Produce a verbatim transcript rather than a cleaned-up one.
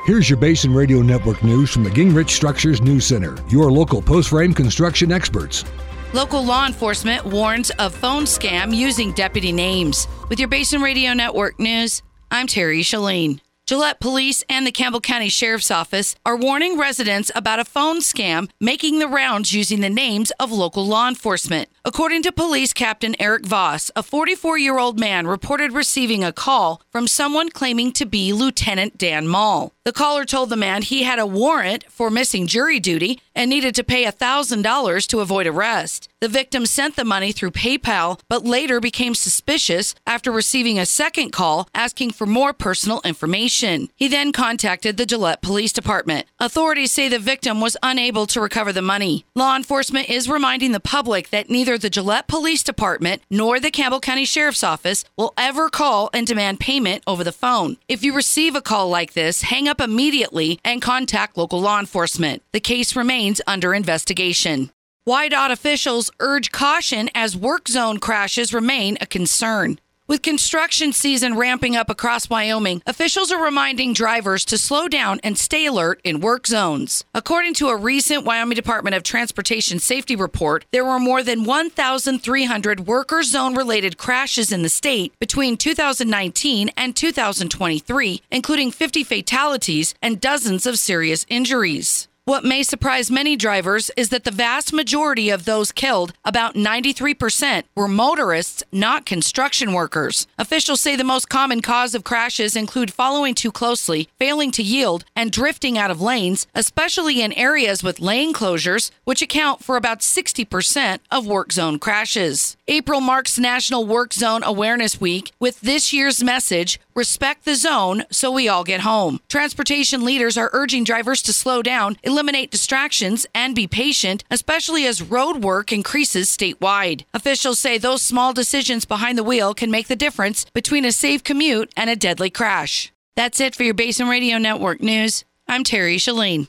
Here's your Basin Radio Network news from the Gingrich Structures News Center, your local post-frame construction experts. Local law enforcement warns of phone scam using deputy names. With your Basin Radio Network news, I'm Terry Shalene. Gillette Police and the Campbell County Sheriff's Office are warning residents about a phone scam making the rounds using the names of local law enforcement. According to Police Captain Eric Voss, a forty-four-year-old man reported receiving a call from someone claiming to be Lieutenant Dan Mall. The caller told the man he had a warrant for missing jury duty and needed to pay one thousand dollars to avoid arrest. The victim sent the money through PayPal, but later became suspicious after receiving a second call asking for more personal information. He then contacted the Gillette Police Department. Authorities say the victim was unable to recover the money. Law enforcement is reminding the public that neither the Gillette Police Department nor the Campbell County Sheriff's Office will ever call and demand payment over the phone. If you receive a call like this, hang up immediately and contact local law enforcement. The case remains under investigation. Y DOT officials urge caution as work zone crashes remain a concern. With construction season ramping up across Wyoming, officials are reminding drivers to slow down and stay alert in work zones. According to a recent Wyoming Department of Transportation safety report, there were more than one thousand three hundred worker zone-related crashes in the state between two thousand nineteen and two thousand twenty-three, including fifty fatalities and dozens of serious injuries. What may surprise many drivers is that the vast majority of those killed, about ninety-three percent, were motorists, not construction workers. Officials say the most common cause of crashes include following too closely, failing to yield, and drifting out of lanes, especially in areas with lane closures, which account for about sixty percent of work zone crashes. April marks National Work Zone Awareness Week with this year's message, "Respect the zone so we all get home." Transportation leaders are urging drivers to slow down, eliminate distractions, and be patient, especially as road work increases statewide. Officials say those small decisions behind the wheel can make the difference between a safe commute and a deadly crash. That's it for your Basin Radio Network news. I'm Terry Shalene.